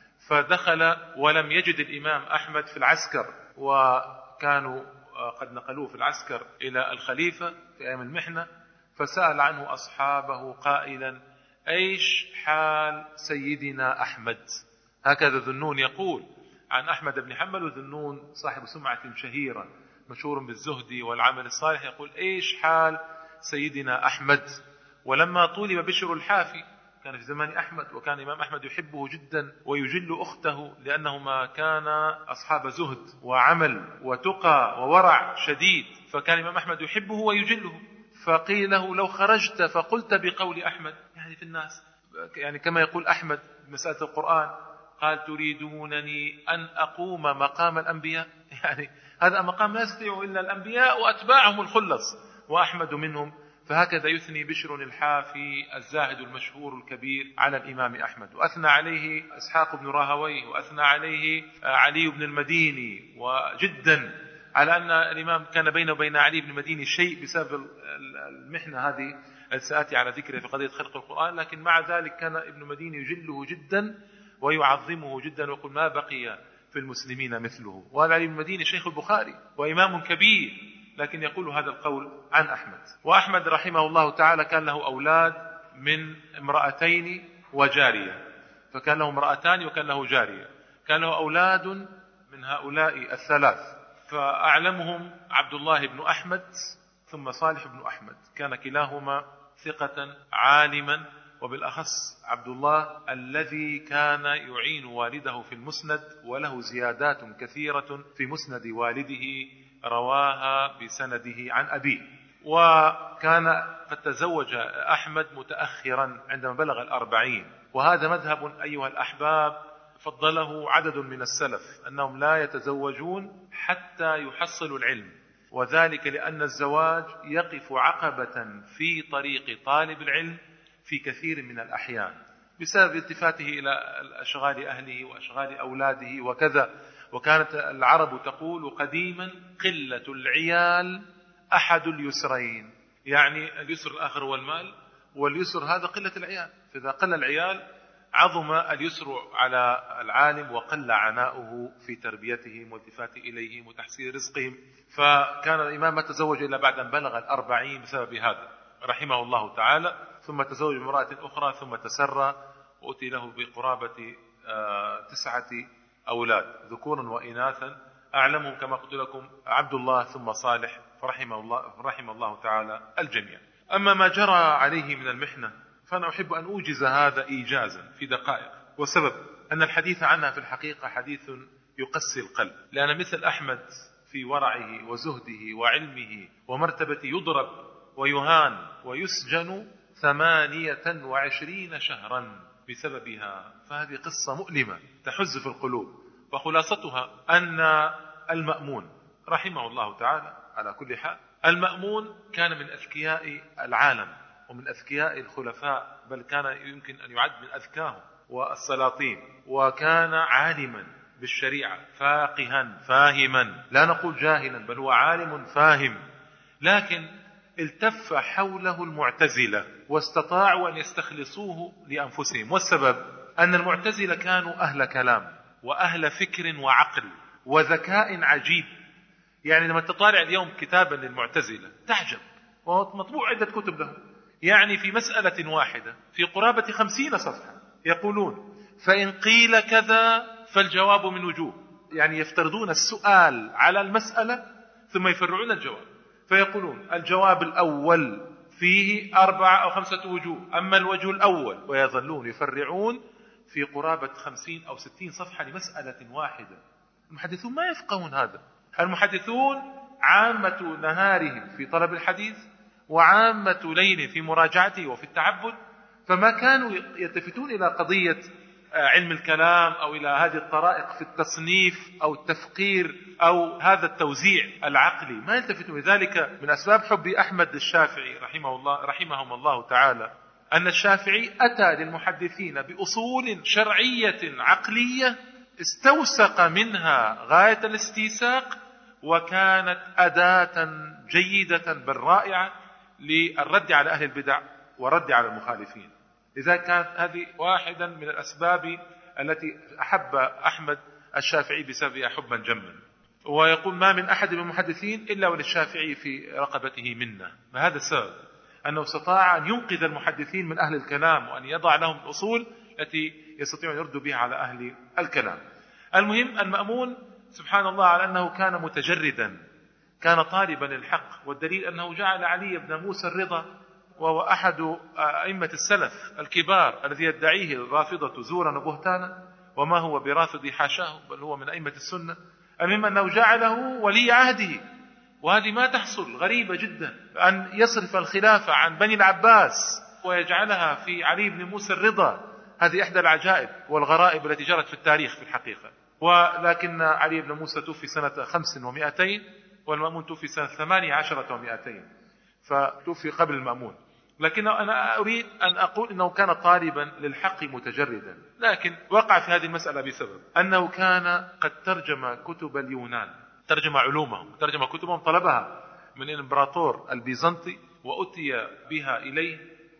فدخل ولم يجد الإمام أحمد في العسكر، وكانوا قد نقلوه في العسكر إلى الخليفة في أيام المحنة، فسأل عنه أصحابه قائلا: أيش حال سيدنا أحمد؟ هكذا ذنون يقول عن أحمد بن حنبل. وذنون صاحب سمعة شهيرة مشهور بالزهد والعمل الصالح، يقول: أيش حال سيدنا أحمد؟ ولما طولب بشر الحافي كان في زمان أحمد، وكان الإمام أحمد يحبه جدا ويجل أخته لأنهما كانا أصحاب زهد وعمل وتقى وورع شديد، فكان الإمام أحمد يحبه ويجله. فقيل له: لو خرجت فقلت بقول أحمد، يعني في الناس، يعني كما يقول أحمد مسألة القرآن، قال: تريدونني أن أقوم مقام الأنبياء؟ يعني هذا مقام لا يستطيع إلا الأنبياء وأتباعهم الخلص، وأحمد منهم. فهكذا يثني بشر الحافي الزاهد المشهور الكبير على الإمام أحمد، وأثنى عليه إسحاق بن راهويه، وأثنى عليه علي بن المديني، وجدا على أن الإمام كان بينه وبين علي بن المديني شيء بسبب المحنة هذه سآتي على ذكره في قضية خلق القرآن. لكن مع ذلك كان ابن المديني يجله جدا ويعظمه جدا، ويقول: ما بقي في المسلمين مثله. وهذا علي بن المديني شيخ البخاري وإمام كبير، لكن يقول هذا القول عن أحمد. وأحمد رحمه الله تعالى كان له أولاد من امرأتين وجارية، فكان له امرأتان وكان له جارية. كان له أولاد من هؤلاء الثلاث، فأعلمهم عبد الله بن أحمد ثم صالح بن أحمد، كان كلاهما ثقة عالما، وبالأخص عبد الله الذي كان يعين والده في المسند، وله زيادات كثيرة في مسند والده رواها بسنده عن أبيه. وكان قد تزوج أحمد متأخرا عندما بلغ الأربعين، وهذا مذهب أيها الأحباب فضله عدد من السلف، أنهم لا يتزوجون حتى يحصلوا العلم، وذلك لأن الزواج يقف عقبة في طريق طالب العلم في كثير من الأحيان بسبب التفاته إلى أشغال أهله وأشغال أولاده وكذا. وكانت العرب تقول قديما: قلة العيال أحد اليسرين، يعني اليسر الآخر هو المال، واليسر هذا قلة العيال، فإذا قل العيال عظم اليسر على العالم وقل عناؤه في تربيتهم والتفات إليهم وتحصيل رزقهم. فكان الإمام ما تزوج إلا بعد أن بلغ الأربعين بسبب هذا رحمه الله تعالى، ثم تزوج بامرأة أخرى، ثم تسرى وأتي له بقرابة تسعة أولاد ذكورا وإناثا، أعلمهم كما قلت لكم عبد الله ثم صالح، فرحمه الله, فرحمه الله تعالى الجميع. أما ما جرى عليه من المحنة فأنا أحب أن أوجز هذا إيجازا في دقائق، وسبب أن الحديث عنها في الحقيقة حديث يقسي القلب، لأن مثل أحمد في ورعه وزهده وعلمه ومرتبته يضرب ويهان ويسجن ثمانية وعشرين شهرا بسببها. فهذه قصة مؤلمة تحز في القلوب. وخلاصتها أن المأمون رحمه الله تعالى على كل حال، المأمون كان من أذكياء العالم ومن أذكياء الخلفاء، بل كان يمكن أن يعد من أذكاهم والسلاطين، وكان عالما بالشريعة فاقها فاهما، لا نقول جاهلا، بل هو عالم فاهم. لكن التف حوله المعتزلة واستطاعوا أن يستخلصوه لأنفسهم، والسبب أن المعتزلة كانوا أهل كلام وأهل فكر وعقل وذكاء عجيب. يعني لما تطالع اليوم كتابا للمعتزلة تعجب، ومطبوع عدة كتب لهم، يعني في مسألة واحدة في قرابة خمسين صفحة يقولون: فإن قيل كذا فالجواب من وجوه، يعني يفترضون السؤال على المسألة ثم يفرعون الجواب، فيقولون الجواب الأول فيه أربعة أو خمسة وجوه، أما الوجه الأول، ويظلون يفرعون في قرابة خمسين أو ستين صفحة لمسألة واحدة. المحدثون ما يفقهون هذا. المحدثون عامة نهارهم في طلب الحديث وعامة ليل في مراجعته وفي التعبد، فما كانوا يلتفتون إلى قضية علم الكلام أو إلى هذه الطرائق في التصنيف أو التفقير أو هذا التوزيع العقلي، ما يلتفتون. لذلك من أسباب حب أحمد الشافعي رحمه الله رحمهم الله تعالى أن الشافعي أتى للمحدثين بأصول شرعية عقلية استوسق منها غاية الاستيساق، وكانت أداة جيدة بل رائعة للرد على أهل البدع والرد على المخالفين. لذلك كانت هذه واحدا من الأسباب التي أحب أحمد الشافعي بسببها حبا جما. ويقول ما من أحد من المحدثين إلا وللشافعي في رقبته منه، بهذا السبب أنه استطاع أن ينقذ المحدثين من أهل الكلام وأن يضع لهم الأصول التي يستطيعون يردوا بها على أهل الكلام. المهم المأمون سبحان الله على أنه كان متجردا، كان طالبا للحق، والدليل أنه جعل علي بن موسى الرضا وهو أحد أئمة السلف الكبار الذي يدعيه الرافضة زورا وبهتانا، وما هو برافض حاشاه بل هو من أئمة السنة. المهم أنه جعله ولي عهده، وهذه ما تحصل، غريبة جدا أن يصرف الخلافة عن بني العباس ويجعلها في علي بن موسى الرضا. هذه إحدى العجائب والغرائب التي جرت في التاريخ في الحقيقة. ولكن علي بن موسى توفي سنة خمس ومائتين والمأمون توفي سنة ثمانية عشرة ومائتين، فتوفي قبل المأمون. لكن أنا أريد أن أقول أنه كان طالبا للحق متجردا، لكن وقع في هذه المسألة بسبب أنه كان قد ترجم كتب اليونان، ترجم علومهم، ترجم كتبهم، طلبها من الإمبراطور البيزنطي وأتي بها إليه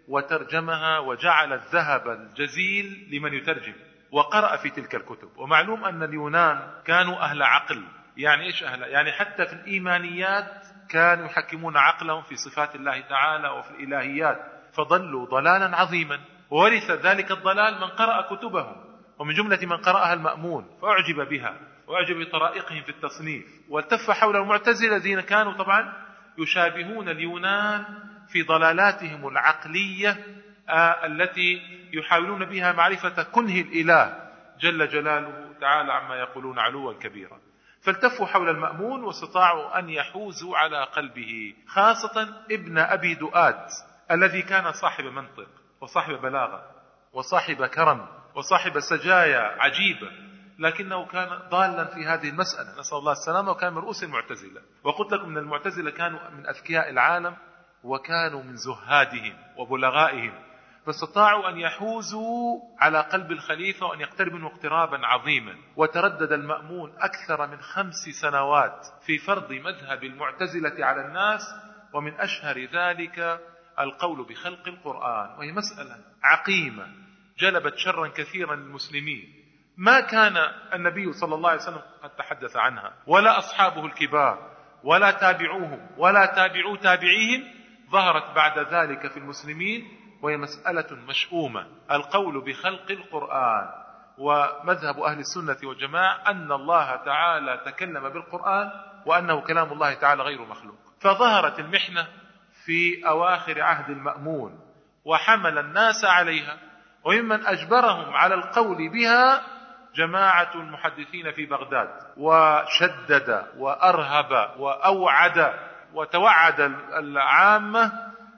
وترجمها وجعل الذهب الجزيل لمن يترجم، وقرأ في تلك الكتب. ومعلوم أن اليونان كانوا أهل عقل. يعني إيش أهل؟ يعني حتى في الإيمانيات كانوا يحكمون عقلهم في صفات الله تعالى وفي الإلهيات، فضلوا ضلالا عظيما. وورث ذلك الضلال من قرأ كتبهم، ومن جملة من قرأها المأمون، فأعجب بها وأعجب بطرائقهم في التصنيف، والتف حول المعتزلة الذين كانوا طبعا يشابهون اليونان في ضلالاتهم العقلية آه التي يحاولون بها معرفة كنه الإله جل جلاله تعالى عما يقولون علوا كبيرا. فالتفوا حول المأمون واستطاعوا أن يحوزوا على قلبه، خاصة ابن أبي دؤاد الذي كان صاحب منطق وصاحب بلاغة وصاحب كرم وصاحب سجايا عجيبة، لكنه كان ضالا في هذه المسألة، نسأل الله السلامة، وكان من رؤوس المعتزلة. وقلت لكم من المعتزلة كانوا من أذكياء العالم وكانوا من زهادهم وبلغائهم، فاستطاعوا أن يحوزوا على قلب الخليفة وأن يقتربوا اقترابا عظيما. وتردد المأمون أكثر من خمس سنوات في فرض مذهب المعتزلة على الناس، ومن أشهر ذلك القول بخلق القرآن، وهي مسألة عقيمة جلبت شرا كثيرا للمسلمين ما كان النبي صلى الله عليه وسلم قد تحدث عنها، ولا أصحابه الكبار، ولا تابعوهم، ولا تابعوا تابعيهم، ظهرت بعد ذلك في المسلمين، وهي مسألة مشؤومة، القول بخلق القرآن. ومذهب أهل السنة والجماعة أن الله تعالى تكلم بالقرآن وأنه كلام الله تعالى غير مخلوق. فظهرت المحنة في أواخر عهد المأمون وحمل الناس عليها، وممن أجبرهم على القول بها جماعة المحدثين في بغداد، وشدد وأرهب وأوعد وتوعد العامة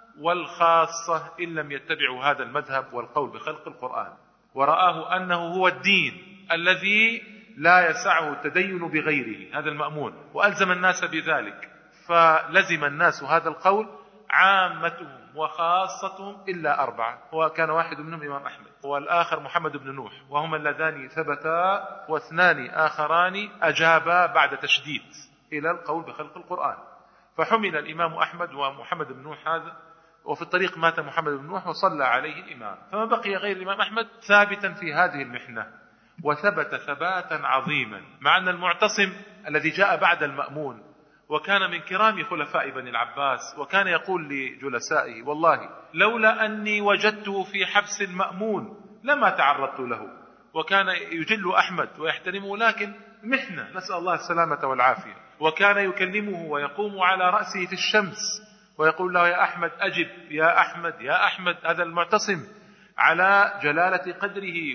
والخاصة إن لم يتبعوا هذا المذهب والقول بخلق القرآن، ورآه أنه هو الدين الذي لا يسعه التدين بغيره، هذا المأمون، وألزم الناس بذلك. فلزم الناس هذا القول عامتهم وخاصتهم إلا أربعة، وكان واحد منهم إمام أحمد، والآخر محمد بن نوح، وهما اللذان ثبتا، واثنان آخران أجابا بعد تشديد إلى القول بخلق القرآن. فحمل الإمام أحمد ومحمد بن نوح هذا، وفي الطريق مات محمد بن نوح وصلى عليه الإمام، فما بقي غير الإمام أحمد ثابتا في هذه المحنة، وثبت ثباتا عظيما، مع أن المعتصم الذي جاء بعد المأمون وكان من كرام خلفاء بني العباس، وكان يقول لجلسائه والله لولا أني وجدته في حبس المأمون لما تعرضت له، وكان يجل أحمد ويحترمه، لكن محنة، نسأل الله السلامة والعافية. وكان يكلمه ويقوم على رأسه في الشمس ويقول له يا أحمد أجب، يا أحمد يا أحمد. هذا المعتصم على جلالة قدره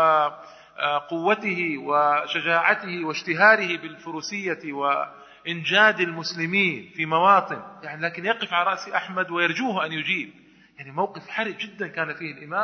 وقوته وشجاعته واشتهاره بالفروسية وإنجاد المسلمين في مواطن، يعني لكن يقف على رأس أحمد ويرجوه أن يجيب. يعني موقف حرج جدا كان فيه الإمام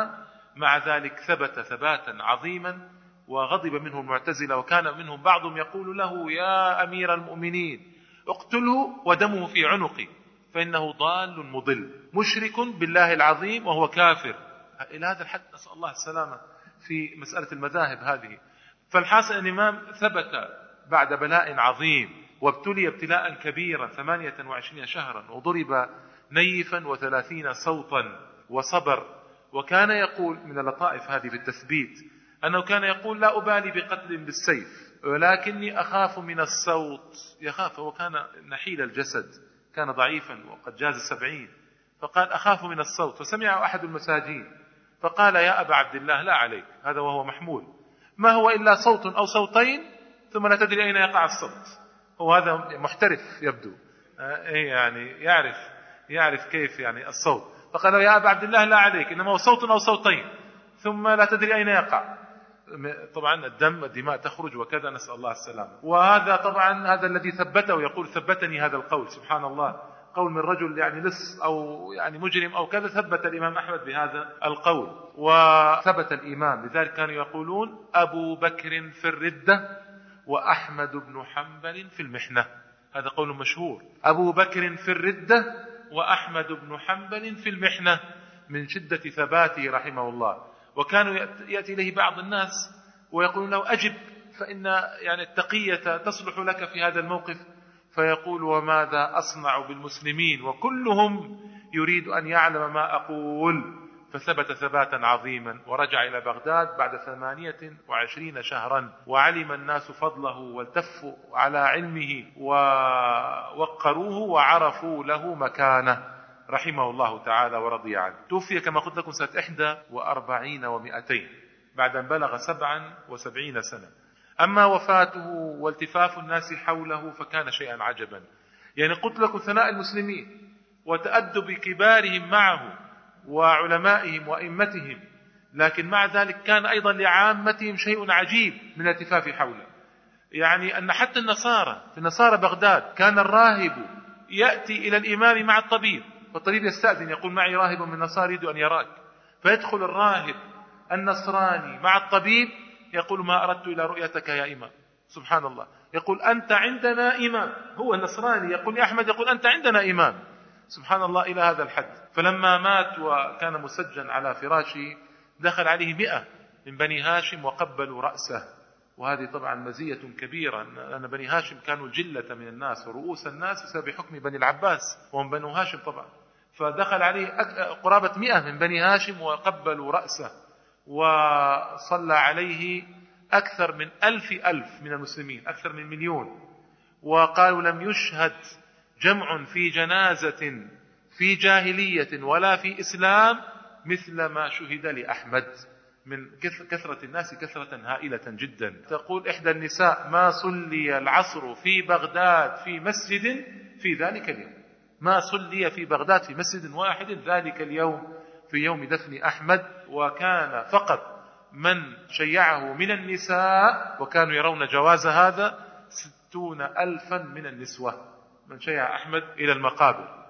مع ذلك ثبت ثباتا عظيما، وغضب منه المعتزلة، وكان منهم بعضهم يقول له: يا أمير المؤمنين اقتله ودمه في عنقي، فإنه ضال مضل مشرك بالله العظيم وهو كافر. إلى هذا الحد، نسأل الله السلامة في مسألة المذاهب هذه. فالحاصل أن الإمام ثبت بعد بلاء عظيم، وابتلي ابتلاء كبيرا ثمانية وعشرين شهرا، وضرب نيفا وثلاثين صوتا، وصبر. وكان يقول من اللطائف هذه في التثبيت أنه كان يقول: لا أبالي بقتل بالسيف ولكني أخاف من الصوت. يخاف، هو كان نحيل الجسد، كان ضعيفا وقد جاز السبعين، فقال: أخاف من الصوت. فسمع أحد المساجين فقال: يا أبا عبد الله لا عليك، هذا وهو محمول، ما هو إلا صوت أو صوتين ثم لا تدري أين يقع الصوت. هو هذا محترف يبدو، يعني يعرف يعرف كيف يعني الصوت. فقال: يا أبا عبد الله لا عليك، إنما هو صوت أو صوتين ثم لا تدري أين يقع. طبعا الدم الدماء تخرج وكذا، نسأل الله السلامة. وهذا طبعا هذا الذي ثبته، يقول: ثبتني هذا القول. سبحان الله، قول من رجل يعني لص أو يعني مجرم أو كذا، ثبت الإمام أحمد بهذا القول، وثبت الإمام. لذلك كانوا يقولون: أبو بكر في الردة وأحمد بن حنبل في المحنة. هذا قول مشهور: أبو بكر في الردة وأحمد بن حنبل في المحنة، من شدة ثباته رحمه الله. وكانوا يأتي إليه بعض الناس ويقولون له: أجب، فإن يعني التقية تصلح لك في هذا الموقف. فيقول: وماذا أصنع بالمسلمين وكلهم يريد أن يعلم ما أقول. فثبت ثباتا عظيما، ورجع إلى بغداد بعد ثمانية وعشرين شهرا، وعلم الناس فضله والتفوا على علمه ووقروه وعرفوا له مكانه رحمه الله تعالى ورضي عنه. توفي كما قلت لكم سنة إحدى وأربعين ومئتين، بعد أن بلغ سبعا وسبعين سنة. أما وفاته والتفاف الناس حوله فكان شيئا عجبا. يعني قلت لكم ثناء المسلمين وتأدب كبارهم معه وعلمائهم وأئمتهم، لكن مع ذلك كان أيضا لعامتهم شيء عجيب من التفاف حوله. يعني أن حتى النصارى في نصارى بغداد كان الراهب يأتي إلى الإمام مع الطبيب، والطبيب يستأذن يقول: معي راهب من نصارى يريد أن يراك. فيدخل الراهب النصراني مع الطبيب يقول: ما أردت إلى رؤيتك يا إمام. سبحان الله، يقول: أنت عندنا إمام. هو النصراني يقول لأحمد: يقول أنت عندنا إمام. سبحان الله، إلى هذا الحد. فلما مات وكان مسجن على فراشه، دخل عليه مئة من بني هاشم وقبلوا رأسه. وهذه طبعا مزية كبيرة، لأن بني هاشم كانوا الجلة من الناس ورؤوس الناس بسبب حكم بني العباس، وهم بنو هاشم طبعا. فدخل عليه قرابة مئة من بني هاشم وقبلوا رأسه، وصلى عليه أكثر من ألف ألف من المسلمين، أكثر من مليون. وقالوا: لم يشهد جمع في جنازة في جاهلية ولا في إسلام مثل ما شهد لأحمد، من كثرة الناس كثرة هائلة جدا. تقول إحدى النساء: ما صلي العصر في بغداد في مسجد في ذلك اليوم، ما صلي في بغداد في مسجد واحد ذلك اليوم، في يوم دفن أحمد. وكان فقط من شيعه من النساء، وكانوا يرون جواز هذا، ستون ألفا من النسوة من شيع أحمد إلى المقابر.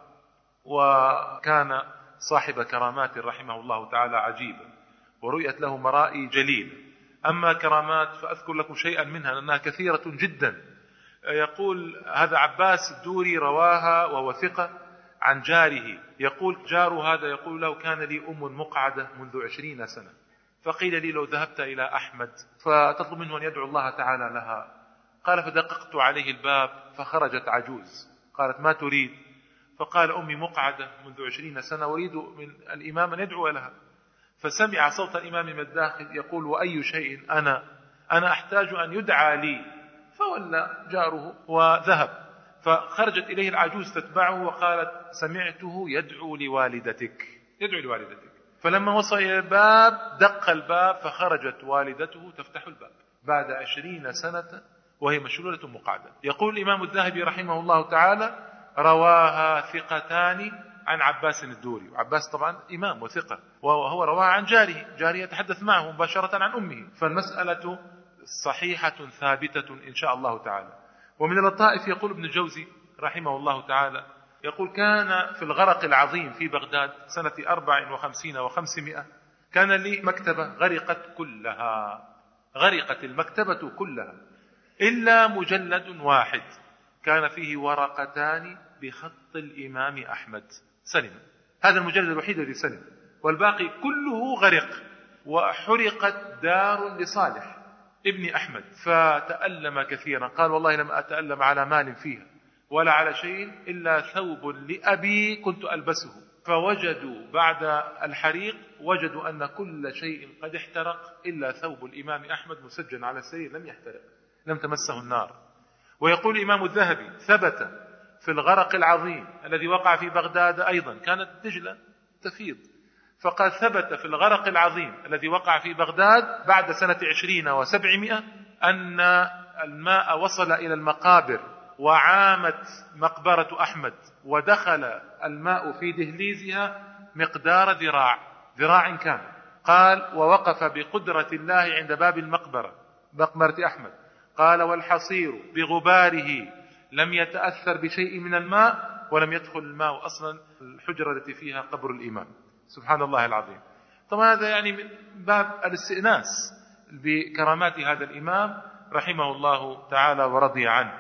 وكان صاحب كرامات رحمه الله تعالى عجيبا، ورؤيت له مرائي جليلة. أما كرامات فأذكر لكم شيئا منها لأنها كثيرة جدا. يقول هذا عباس الدوري رواها وهو ثقة عن جاره، يقول: جار هذا يقول له: كان لي أم مقعدة منذ عشرين سنة، فقيل لي: لو ذهبت إلى أحمد فتطلب منه أن يدعو الله تعالى لها. قال: فدققت عليه الباب فخرجت عجوز. قالت: ما تريد؟ فقال: أمي مقعدة منذ عشرين سنة، أريد من الإمام أن يدعو لها. فسمع صوت الإمام من الداخل يقول: وأي شيء أنا أنا أحتاج أن يدعى لي. فولى جاره وذهب، فخرجت إليه العجوز تتبعه وقالت: سمعته يدعو لوالدتك يدعو لوالدتك. فلما وصل إلى الباب دق الباب، فخرجت والدته تفتح الباب بعد عشرين سنة وهي مشلولة مقعدة. يقول الإمام الذهبي رحمه الله تعالى: رواها ثقتان عن عباس الدوري. وعباس طبعا إمام وثقة، وهو رواها عن جاره، جاره يتحدث معه مباشرة عن أمه. فالمسألة صحيحة ثابتة إن شاء الله تعالى. ومن اللطائف يقول ابن الجوزي رحمه الله تعالى، يقول: كان في الغرق العظيم في بغداد سنة أربع وخمسين وخمسمائة كان لي مكتبة غرقت كلها، غرقت المكتبة كلها إلا مجلد واحد كان فيه ورقتان بخط الإمام أحمد سلم. هذا المجلد الوحيد الذي سلم، والباقي كله غرق. وحرقت دار لصالح ابن أحمد فتألم كثيرا، قال والله لم أتألم على مال فيها ولا على شيء إلا ثوب لأبي كنت ألبسه. فوجدوا بعد الحريق وجدوا أن كل شيء قد احترق إلا ثوب الإمام أحمد مسجن على السرير لم يحترق، لم تمسه النار. ويقول الإمام الذهبي ثبت في الغرق العظيم الذي وقع في بغداد أيضا، كانت دجلة تفيض، فقد ثبت في الغرق العظيم الذي وقع في بغداد بعد سنة عشرين وسبعمائة أن الماء وصل إلى المقابر وعامت مقبرة أحمد، ودخل الماء في دهليزها مقدار ذراع ذراع كان. قال ووقف بقدرة الله عند باب المقبرة، مقبرة أحمد، قال والحصير بغباره لم يتأثر بشيء من الماء ولم يدخل الماء أصلا الحجرة التي فيها قبر الإمام. سبحان الله العظيم. طبعا هذا يعني من باب الاستئناس بكرامات هذا الإمام رحمه الله تعالى ورضي عنه.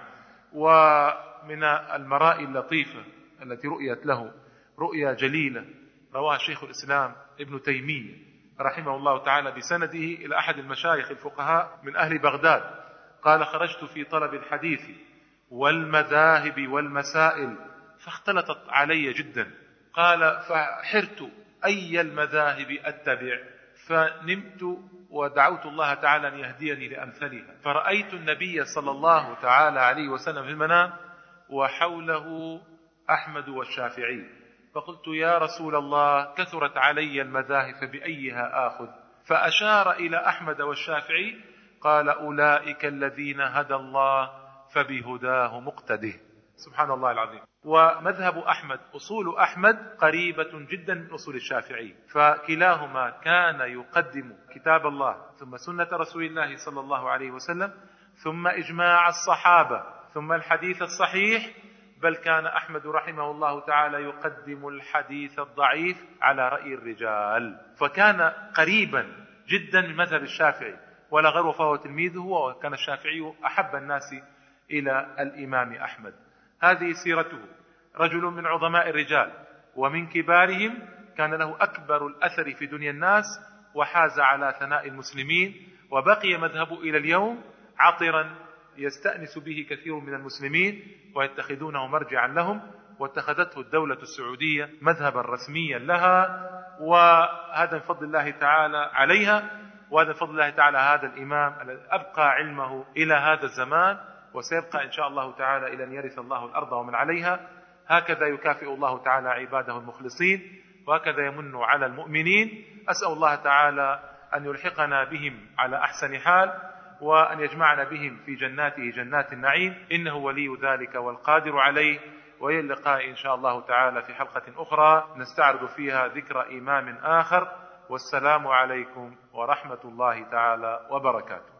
ومن المرائي اللطيفة التي رؤيت له رؤيا جليلة رواها شيخ الإسلام ابن تيمية رحمه الله تعالى بسنده إلى أحد المشايخ الفقهاء من أهل بغداد، قال خرجت في طلب الحديث والمذاهب والمسائل فاختلطت علي جدا، قال فحرت أي المذاهب أتبع، فنمت ودعوت الله تعالى أن يهديني لأمثلها، فرأيت النبي صلى الله تعالى عليه وسلم في المنام وحوله أحمد والشافعي، فقلت يا رسول الله كثرت علي المذاهب فبأيها آخذ؟ فأشار إلى أحمد والشافعي قال أولئك الذين هدى الله فبهداه مقتده. سبحان الله العظيم. ومذهب أحمد أصول أحمد قريبة جدا من أصول الشافعي، فكلاهما كان يقدم كتاب الله ثم سنة رسول الله صلى الله عليه وسلم ثم إجماع الصحابة ثم الحديث الصحيح، بل كان أحمد رحمه الله تعالى يقدم الحديث الضعيف على رأي الرجال، فكان قريبا جدا من مذهب الشافعي ولا غير، فهو تلميذه، وكان الشافعي أحب الناس إلى الإمام أحمد. هذه سيرته، رجل من عظماء الرجال ومن كبارهم، كان له أكبر الأثر في دنيا الناس وحاز على ثناء المسلمين، وبقي مذهبه إلى اليوم عطرا يستأنس به كثير من المسلمين ويتخذونه مرجعا لهم، واتخذته الدولة السعودية مذهبا رسميا لها، وهذا من فضل الله تعالى عليها، وهذا من فضل الله تعالى هذا الإمام الذي أبقى علمه إلى هذا الزمان، وسيبقى إن شاء الله تعالى إلى أن يرث الله الأرض ومن عليها. هكذا يكافئ الله تعالى عباده المخلصين، وهكذا يمن على المؤمنين. أسأل الله تعالى أن يلحقنا بهم على أحسن حال، وأن يجمعنا بهم في جناته جنات النعيم، إنه ولي ذلك والقادر عليه. وإلى اللقاء إن شاء الله تعالى في حلقة أخرى نستعرض فيها ذكر إمام آخر، والسلام عليكم ورحمة الله تعالى وبركاته.